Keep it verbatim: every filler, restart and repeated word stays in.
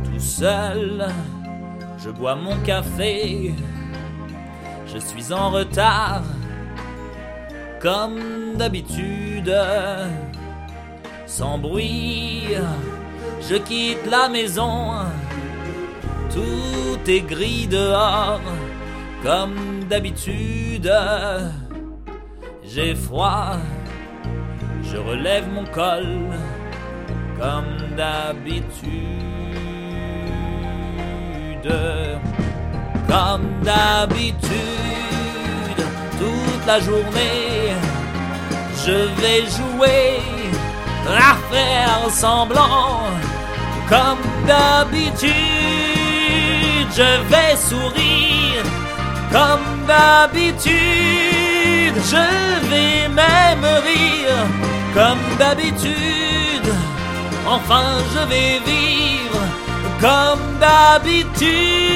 Tout seul, je bois mon café. Je suis en retard, comme d'habitude. Sans bruit, je quitte la maison. Tout est gris dehors, comme d'habitude. J'ai froid, je relève mon col, comme d'habitude. Comme d'habitude, toute la journée, je vais jouer à faire semblant. Comme d'habitude, je vais sourire. Comme d'habitude, je vais même rire. Comme d'habitude, enfin je vais vivre. Comme d'habitude.